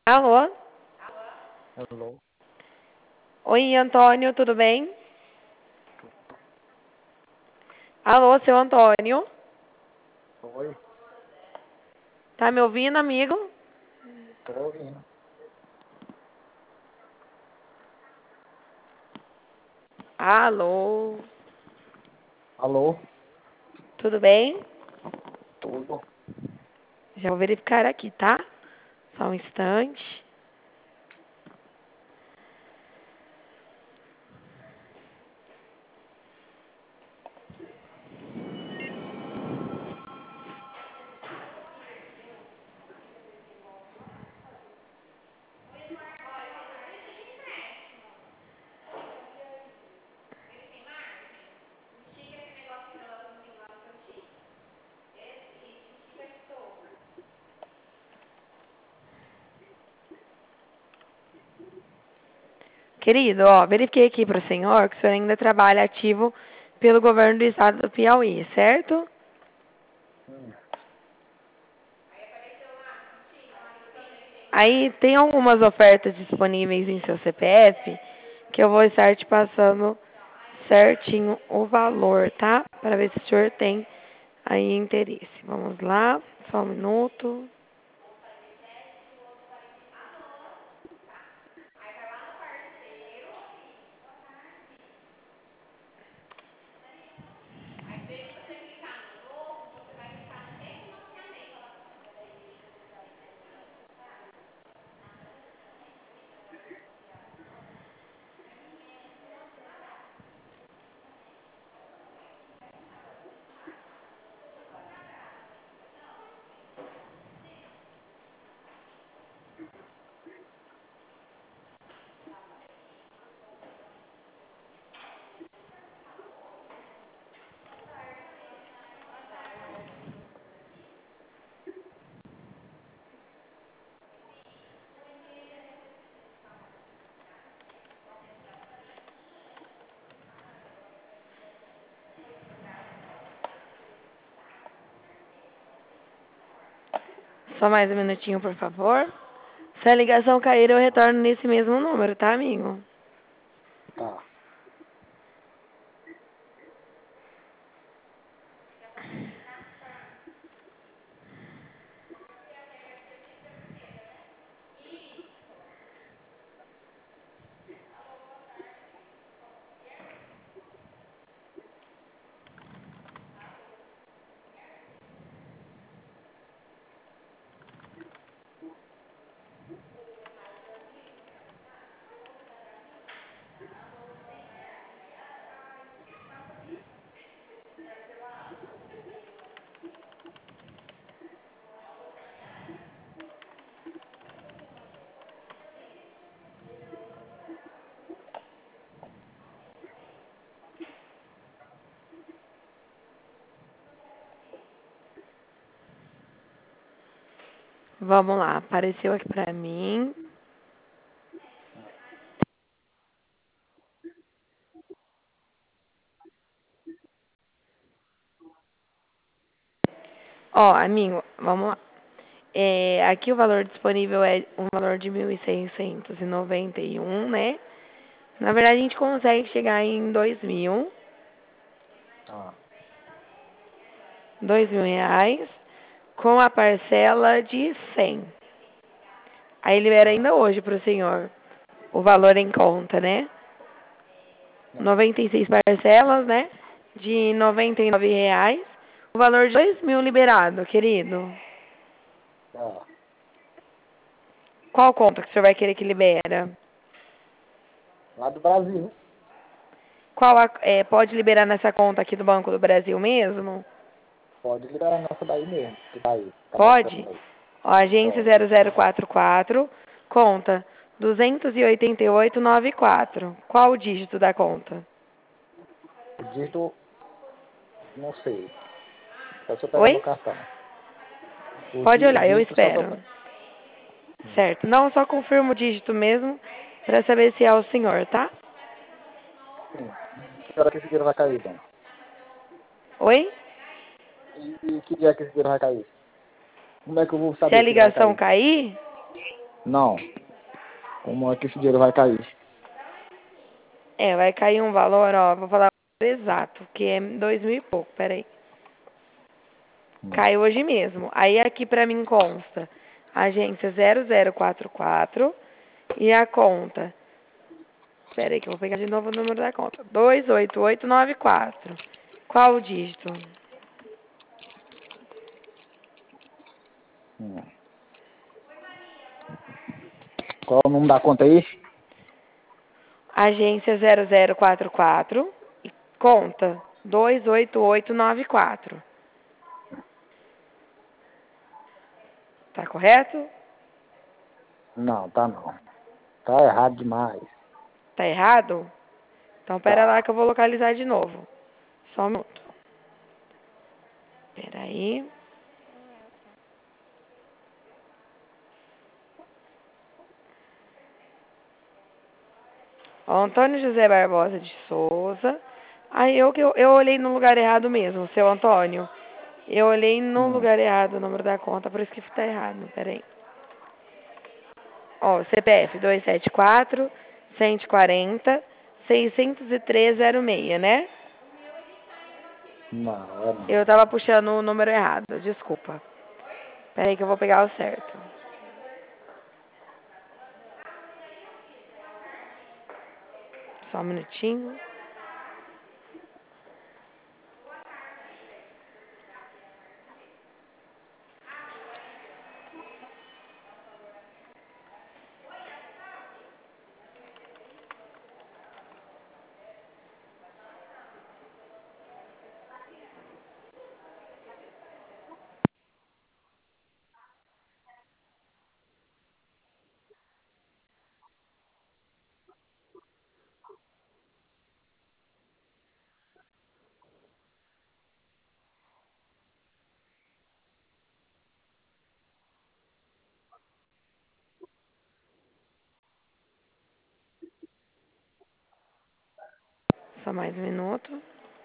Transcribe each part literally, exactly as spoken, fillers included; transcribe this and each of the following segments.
Alô? Alô? Oi, Antônio, tudo bem? Alô, seu Antônio? Oi, Tá me ouvindo, amigo? tô ouvindo. Alô? Alô? Tudo bem? Tudo? Já vou verificar aqui, tá? Só um instante. Querido, ó, verifiquei aqui para o senhor que o senhor ainda trabalha ativo pelo governo do estado do Piauí, certo? Hum, Aí tem algumas ofertas disponíveis em seu C P F que eu vou estar te passando certinho o valor, tá? Para ver se o senhor tem aí interesse. Vamos lá, só um minuto. Só mais um minutinho, por favor. Se a ligação cair, eu retorno nesse mesmo número, tá, amigo? tá. Vamos lá, apareceu aqui pra mim. Ó, amigo, vamos lá. É, aqui o valor disponível é um valor de mil seiscentos e e noventa e um, né? Na verdade, a gente consegue chegar em dois mil, Tá. dois mil reais, com a parcela de cem. Aí libera Tá. ainda hoje pro senhor o valor em conta, né? Não. noventa e seis parcelas, né? De noventa e nove reais. O valor de dois mil liberado, querido. Tá. Qual conta que o senhor vai querer que libera? Lá do Brasil. Qual a- é, pode liberar nessa conta aqui do Banco do Brasil mesmo? Pode liberar nessa daí mesmo, que tá aí. Tá Pode? mostrando aí. Ó, agência Pode. zero zero quatro quatro, conta duzentos e oitenta e oito vírgula noventa e quatro. Qual o dígito da conta? O dígito, não sei. Só se eu pegar Oi? meu cartão. O, Pode dí- o olhar, eu dígito só se eu espero. pegar. Hum. Certo. Não, só confirma o dígito mesmo para saber se é o senhor, tá? Sim. E que hora que esse dinheiro vai cair, então? Oi? E, e que dia que esse dinheiro vai cair? Como é que eu vou Se a saber que ele vai ligação cair? cair, Não. Como é que esse dinheiro vai cair? É, vai cair um valor, ó, vou falar o valor exato, que é dois mil e pouco, peraí. Hum. Caiu hoje mesmo. Aí aqui pra mim consta agência zero zero quatro quatro e a conta. Peraí que eu vou pegar de novo o número da conta. dois oito oito nove quatro. Qual o dígito? Hum. Qual é o nome da conta aí? Agência zero zero quatro quatro e conta dois oito oito nove quatro. Tá correto? Não, tá não. Tá errado demais. Tá errado? Então pera lá Tá. que eu vou localizar de novo. Só um minuto. Peraí. Ó, Antônio José Barbosa de Souza. Aí eu que eu, eu olhei no lugar errado mesmo, seu Antônio. Eu olhei no Hum. lugar errado o número da conta, por isso que tá errado. Peraí. Ó, C P F dois sete quatro, cento e quarenta, seiscentos e três zero seis, né? Não, é não. Eu tava puxando o número errado, desculpa. Peraí que eu vou pegar o certo. Só um minutinho. Só mais um minuto.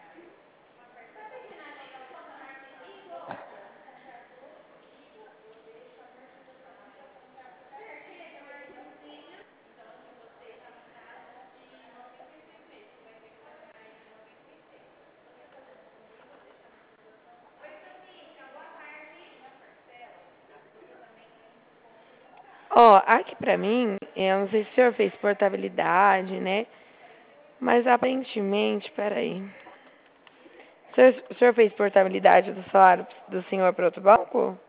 Ó, aqui pra mim, eu não sei se o senhor fez portabilidade, né? Mas aparentemente, peraí. O senhor, o senhor fez portabilidade do salário do senhor para outro banco?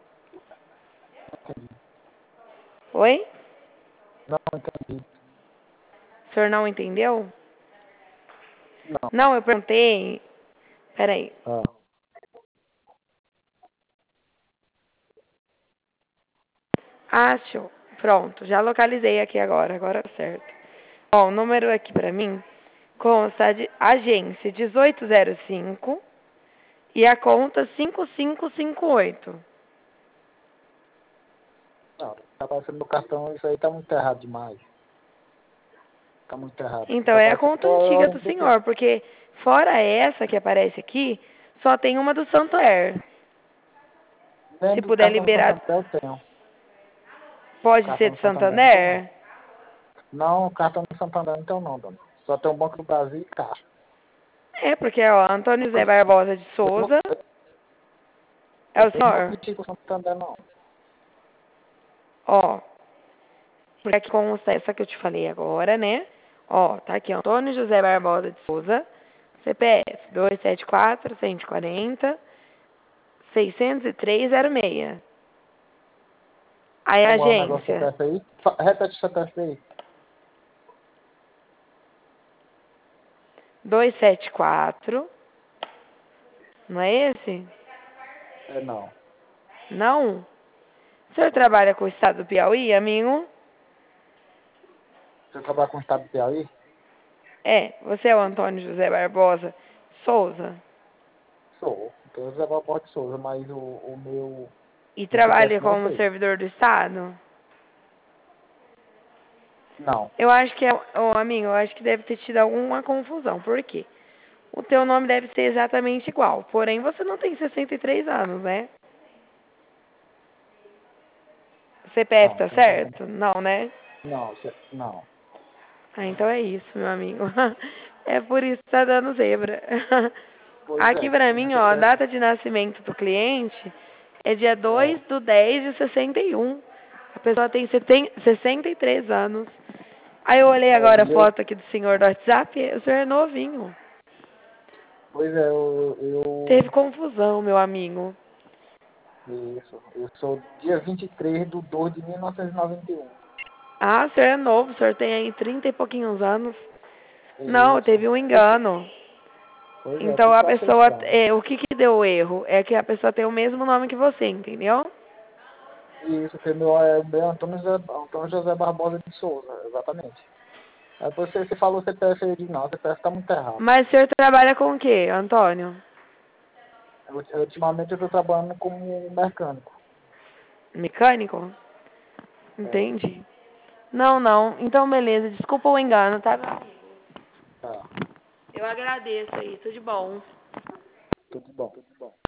Oi? Não entendi. O senhor não entendeu? Não. Não, eu perguntei. Peraí. Ah. Ah, show. Pronto, já localizei aqui agora, agora tá certo. Ó, o número aqui pra mim consta de agência dezoito zero cinco e a conta cinco cinco cinco oito. Não, tá aparecendo no cartão, isso aí tá muito errado demais. Tá muito errado. Então Tá é a aparecendo conta só antiga um do duplo. senhor, porque fora essa que aparece aqui, só tem uma do Santander. Se Dentro do puder cartão do liberar, Santander eu tenho. pode ser Cartão do do Santander não tem não. Santander? Não, o cartão do Santander não tem não, dona. Só tem o Banco do Brasil e Caixa. É, porque, ó, Antônio José Barbosa de Eu não, Souza é o eu não senhor. mexi com o Santander não. Ó, porque aqui consta essa que eu te falei agora, né? Ó, tá aqui, ó, Antônio José Barbosa de Souza, C P F dois sete quatro, cento e quarenta, seiscentos e três zero seis. Aí a Como é o negócio do agência C P F aí? Fa- Repete o C P F aí. dois sete quatro, não é esse? É não. Não? O senhor trabalha com o estado do Piauí, amigo? Você trabalha com o Estado do Piauí? É, você é o Antônio José Barbosa Souza Sou. Então eu trabalho com o Souza, mas o, o meu e o C P F trabalha não como sei. servidor do estado? Não. Eu acho que é, ô amigo, eu acho que deve ter tido alguma confusão. Por quê? O teu nome deve ser exatamente igual, porém você não tem sessenta e três anos, né? C P F Não, tá você não tem como. certo? Não, né? Não, você... não. Ah, então é isso, meu amigo. É por isso que tá dando zebra. Pois Aqui é, pra tem um mim, ó, a C P F. data de nascimento do cliente é dia dois Ah, do dez de sessenta e um. A pessoa tem sessenta e três anos. Aí eu olhei é, agora a e eu, foto aqui do senhor do WhatsApp, o senhor é novinho. pois é, eu, Teve eu, confusão, meu amigo. isso, eu sou dia vinte e três de dois de mil novecentos e noventa e um. Ah, o senhor é novo, o senhor tem aí trinta e pouquinhos anos. Não, Isso. teve um Por que, engano. pois é, Então por que a eu achei pessoa, estranho. é, o que que deu o erro? É que a pessoa tem o mesmo nome que você, entendeu? Isso, que meu é meu é Antônio José, Antônio José Barbosa de Souza, exatamente. Aí depois você, você falou C P F aí, eu digo, não, o C P F tá muito errado. Mas o senhor trabalha com o quê, Antônio? Eu, eu, ultimamente eu tô trabalhando como mecânico. Mecânico? É, Entendi. Não, não. Então, beleza. Desculpa o engano, tá, meu amigo? tá, Eu agradeço aí. Tudo de bom. tudo bom.